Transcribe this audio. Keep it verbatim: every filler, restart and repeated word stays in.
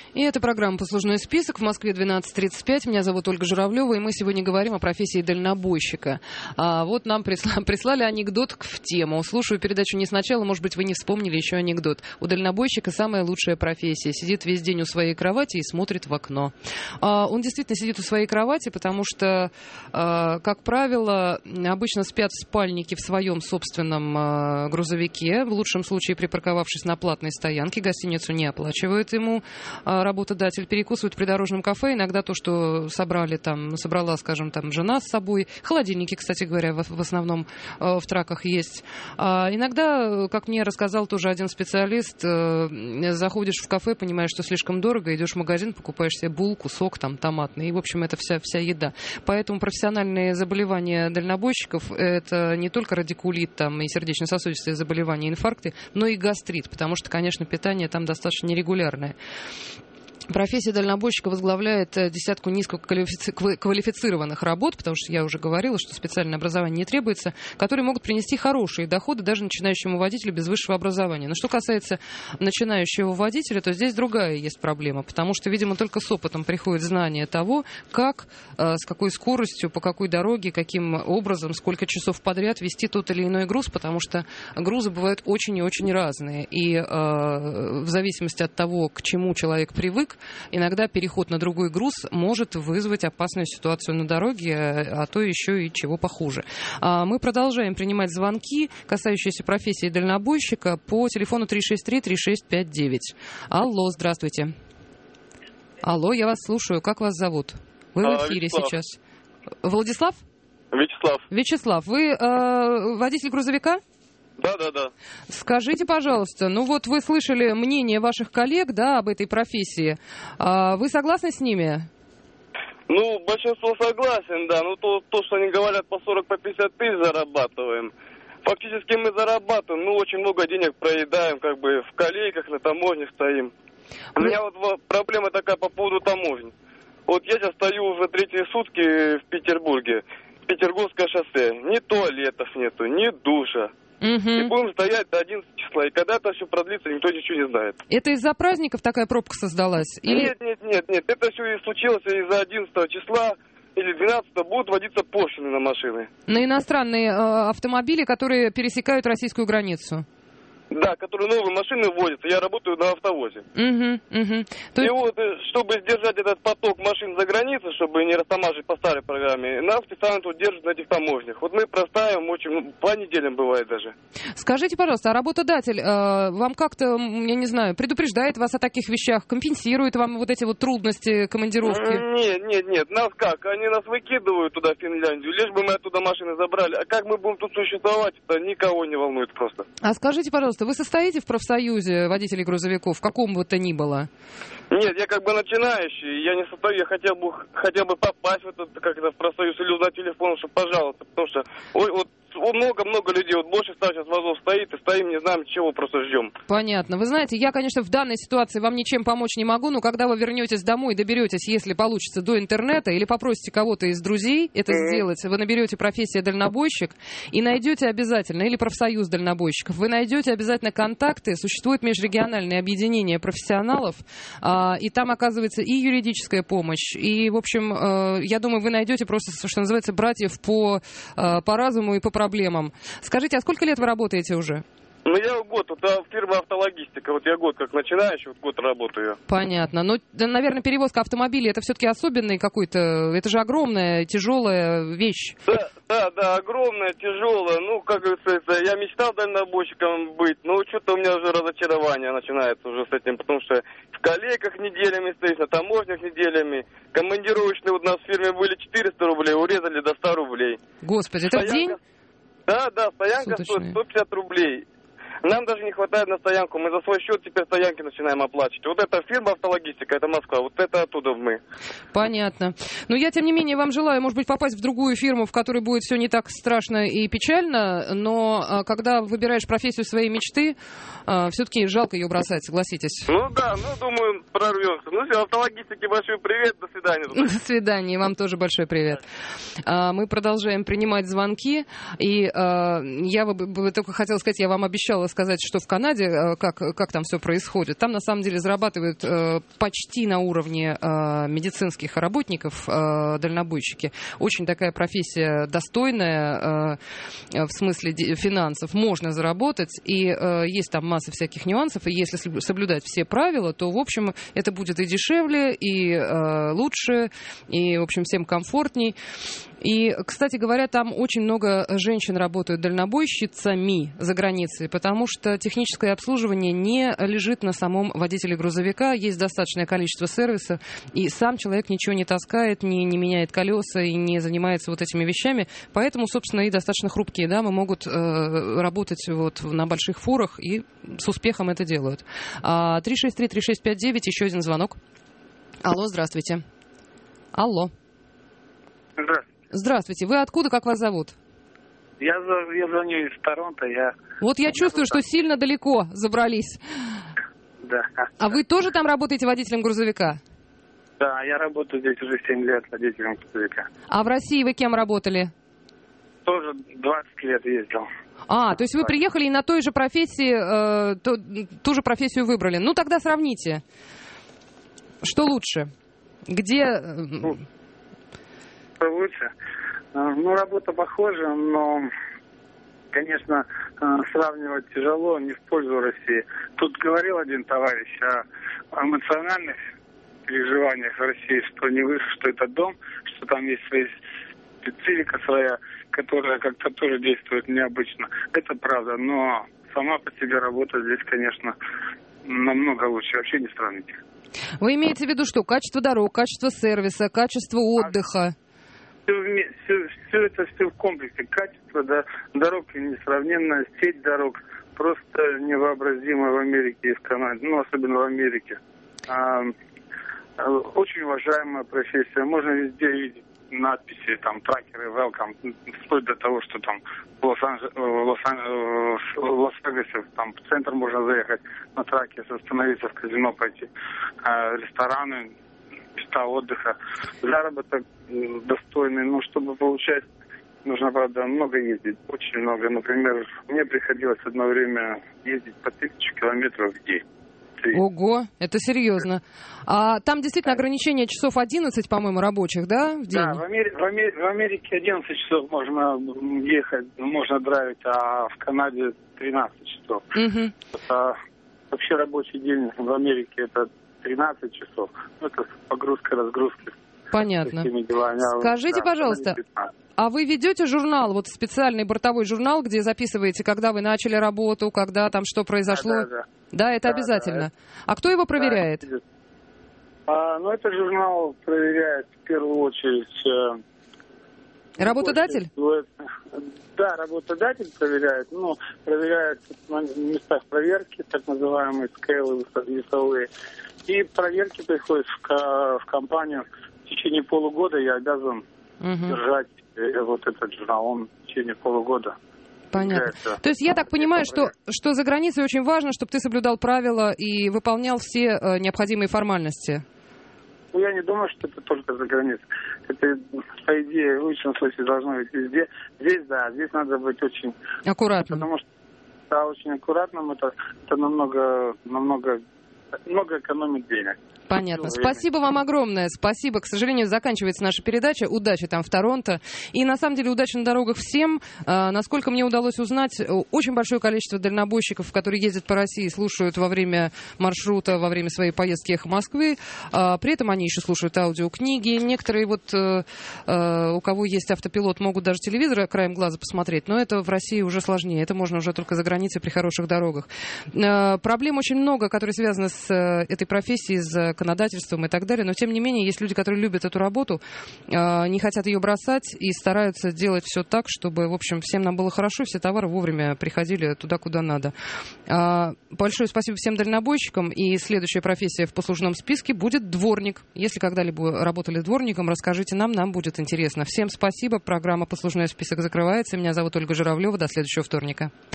И это программа «Послужной список». В Москве двенадцать тридцать пять. Меня зовут Ольга Журавлева, и мы сегодня говорим о профессии дальнобойщика. А вот нам присла- прислали анекдот в тему. Слушаю передачу не сначала, может быть, вы не вспомнили еще анекдот. У дальнобойщика самая лучшая профессия. Сидит весь день у своей кровати и смотрит в окно. А, он действительно сидит у своей кровати, потому что, а, как правило, обычно спят в спальнике в своем собственном а, грузовике. В лучшем случае припарковавшись на платной стоянке. Гостиницу не оплачивает ему а, работодатель, перекусывают в придорожном кафе. Иногда то, что собрали там, собрала, скажем, там жена с собой. Холодильники, кстати говоря, в, в основном э, в траках есть. А иногда, как мне рассказал тоже один специалист, э, заходишь в кафе, понимаешь, что слишком дорого, идешь в магазин, покупаешь себе булку, сок там томатный. И, в общем, это вся, вся еда. Поэтому профессиональные заболевания дальнобойщиков — это не только радикулит там, и сердечно-сосудистые заболевания, инфаркты, но и гастрит, потому что, конечно, питание там достаточно нерегулярное. Профессия дальнобойщика возглавляет десятку низкоквалифицированных работ, потому что я уже говорила, что специальное образование не требуется, которые могут принести хорошие доходы даже начинающему водителю без высшего образования. Но что касается начинающего водителя, то здесь другая есть проблема, потому что, видимо, только с опытом приходит знание того, как, с какой скоростью, по какой дороге, каким образом, сколько часов подряд вести тот или иной груз, потому что грузы бывают очень и очень разные. И э, в зависимости от того, к чему человек привык, иногда переход на другой груз может вызвать опасную ситуацию на дороге, а то еще и чего похуже. Мы продолжаем принимать звонки, касающиеся профессии дальнобойщика, по телефону три шесть три три шесть пять девять. Алло, здравствуйте. Алло, я вас слушаю. Как вас зовут? Вы в эфире а, сейчас. Владислав? Вячеслав. Вячеслав, вы э, водитель грузовика? Да, да, да. Скажите, пожалуйста, ну вот вы слышали мнение ваших коллег, да, об этой профессии. А вы согласны с ними? Ну, большинство согласен, да. Ну, то, то, что они говорят, по сорок, по пятьдесят тысяч зарабатываем. Фактически мы зарабатываем, ну, очень много денег проедаем, как бы в колейках, на таможне стоим. У меня вот проблема такая по поводу таможни. Вот я сейчас стою уже третьи сутки в Петербурге. Петербургское шоссе. Ни туалетов нету, ни душа. Угу. И будем стоять до одиннадцатого числа. И когда это все продлится, никто ничего не знает. Это из-за праздников такая пробка создалась? Или... Нет, нет, нет, нет. Это все и случилось из-за одиннадцатого числа или двенадцатого будут вводиться пошлины на машины. На иностранные э, автомобили, которые пересекают российскую границу? Да, которые новые машины вводятся. Я работаю на автовозе. Угу, угу. То есть... И вот, чтобы сдержать этот поток машин за границей, чтобы не растамажить по старой программе, нас специально тут держат на этих таможнях. Вот мы простаиваем очень, по неделям бывает даже. Скажите, пожалуйста, а работодатель э, вам как-то, я не знаю, предупреждает вас о таких вещах, компенсирует вам вот эти вот трудности командировки? Нет, нет, нет. Нас как? Они нас выкидывают туда, в Финляндию, лишь бы мы оттуда машины забрали. А как мы будем тут существовать, это никого не волнует просто. А скажите, пожалуйста, вы состоите в профсоюзе водителей грузовиков, в каком бы то ни было? Нет, я как бы начинающий, я не состою, я хотел бы, хотел бы попасть в этот, как это, в профсоюз или узнать телефон, чтобы пожаловаться, потому что, ой, вот, много-много людей, вот больше ста сейчас вазов стоит, и стоим, не знаем чего, просто ждем. Понятно. Вы знаете, я, конечно, в данной ситуации вам ничем помочь не могу, но когда вы вернетесь домой, доберетесь, если получится, до интернета, или попросите кого-то из друзей это mm-hmm. сделать, вы наберете профессия дальнобойщик и найдете обязательно, или профсоюз дальнобойщиков, вы найдете обязательно контакты, существует межрегиональное объединение профессионалов, и там оказывается и юридическая помощь, и, в общем, я думаю, вы найдете просто, что называется, братьев по, по разуму и по проблемам. Скажите, а сколько лет вы работаете уже? Ну, я год, вот фирма «Автологистика», вот я год как начинающий, вот год работаю. Понятно. Ну, наверное, перевозка автомобилей, это все-таки особенный какой-то, это же огромная, тяжелая вещь. Да, да, да, огромная, тяжелая. Ну, как говорится, я мечтал дальнобойщиком быть, но что-то у меня уже разочарование начинается уже с этим, потому что в колейках неделями стоишь, на таможнях неделями. Командировочные вот у нас в фирме были четыреста рублей, урезали до ста рублей. Господи, это в день? Да, да, стоянка стоит сто пятьдесят рублей. Нам даже не хватает на стоянку. Мы за свой счет теперь стоянки начинаем оплачивать. Вот эта фирма «Автологистика», это Москва. Вот это оттуда мы. Понятно. Но я, тем не менее, вам желаю, может быть, попасть в другую фирму, в которой будет все не так страшно и печально. Но когда выбираешь профессию своей мечты, все-таки жалко ее бросать, согласитесь. Ну да, ну думаю, прорвемся. Ну все, «Автологистике» большой привет. До свидания. До свидания. Вам тоже большой привет. Мы продолжаем принимать звонки. И я бы только хотела сказать, я вам обещала хотела сказать, что в Канаде, как, как там все происходит. Там, на самом деле, зарабатывают почти на уровне медицинских работников дальнобойщики. Очень такая профессия достойная в смысле финансов. Можно заработать, и есть там масса всяких нюансов, и если соблюдать все правила, то, в общем, это будет и дешевле, и лучше, и, в общем, всем комфортней. И, кстати говоря, там очень много женщин работают дальнобойщицами за границей, потому что техническое обслуживание не лежит на самом водителе грузовика, есть достаточное количество сервиса, и сам человек ничего не таскает, не, не меняет колеса и не занимается вот этими вещами, поэтому, собственно, и достаточно хрупкие дамы могут э, работать вот на больших фурах и с успехом это делают. три шесть три три шесть пять девять, еще один звонок. Алло, здравствуйте. Алло. Здравствуйте. Здравствуйте. Вы откуда, как вас зовут? Я, я звоню из Торонто. Я... Вот я чувствую, что сильно далеко забрались. Да. А вы тоже там работаете водителем грузовика? Да, я работаю здесь уже семь лет водителем грузовика. А в России вы кем работали? Тоже двадцать лет ездил. А, то есть вы приехали и на той же профессии, э, ту, ту же профессию выбрали. Ну, тогда сравните. Что лучше? Где... Ну, что лучше? Ну, работа похожа, но, конечно, сравнивать тяжело, не в пользу России. Тут говорил один товарищ о эмоциональных переживаниях в России, что не выше, что это дом, что там есть своя специфика своя, которая как-то тоже действует необычно. Это правда, но сама по себе работа здесь, конечно, намного лучше. Вообще не сравнить. Вы имеете в виду что? Качество дорог, качество сервиса, качество отдыха? Все, все, все это все в комплексе. Качество да, дорог несравненная, сеть дорог просто невообразимая в Америке и в Канаде, ну, особенно в Америке. А, очень уважаемая профессия. Можно везде видеть надписи, там, тракеры, welcome, вплоть до того, что там в Лос-Вегасе, там, в центр можно заехать на траке, остановиться в казино, пойти, а, рестораны, места отдыха, заработок достойный, но чтобы получать, нужно, правда, много ездить, очень много. Например, мне приходилось одно время ездить по тысяче километров в день. Ого, это серьезно. А там действительно ограничение часов одиннадцать, по-моему, рабочих, да, в день? Да, в, Амери- в, Амери- в Америке одиннадцать часов можно ехать, можно драйвить, а в Канаде тринадцать часов. Угу. Это, вообще рабочий день в Америке это тринадцать часов. Это погрузка, разгрузка. Понятно. Скажите, да, пожалуйста, а вы ведете журнал, вот специальный бортовой журнал, где записываете, когда вы начали работу, когда там что произошло? Да, да, да. Да, это да, обязательно. Да, а кто его проверяет? Да, а, ну, этот журнал проверяет в первую очередь... Работодатель? Очередь, да, работодатель проверяет. Ну, проверяет на местах проверки, так называемые скейлы весовые. И проверки приходят в, в компанию. В течение полугода я обязан угу. держать вот этот журнал. Он в течение полугода. Понятно. То есть я так понимаю, что, что за границей очень важно, чтобы ты соблюдал правила и выполнял все э, необходимые формальности. Ну, я не думаю, что это только за границей. Это, по идее, в лучшем случае должно быть везде. Здесь, да, здесь надо быть очень... Аккуратным. Потому что, да, очень аккуратным. Это, это намного, намного, много экономит денег. Понятно. Спасибо вам огромное. Спасибо. К сожалению, заканчивается наша передача. Удачи там в Торонто. И, на самом деле, удачи на дорогах всем. А, насколько мне удалось узнать, очень большое количество дальнобойщиков, которые ездят по России, слушают во время маршрута, во время своей поездки «Эхо Москвы». А, при этом они еще слушают аудиокниги. Некоторые, вот, а, у кого есть автопилот, могут даже телевизор краем глаза посмотреть. Но это в России уже сложнее. Это можно уже только за границей при хороших дорогах. А, проблем очень много, которые связаны с а, этой профессией, с законодательством и так далее, но тем не менее есть люди, которые любят эту работу, не хотят ее бросать и стараются делать все так, чтобы, в общем, всем нам было хорошо, все товары вовремя приходили туда, куда надо. Большое спасибо всем дальнобойщикам, и следующая профессия в послужном списке будет дворник. Если когда-либо работали дворником, расскажите нам, нам будет интересно. Всем спасибо, программа «Послужной список» закрывается. Меня зовут Ольга Журавлева, до следующего вторника.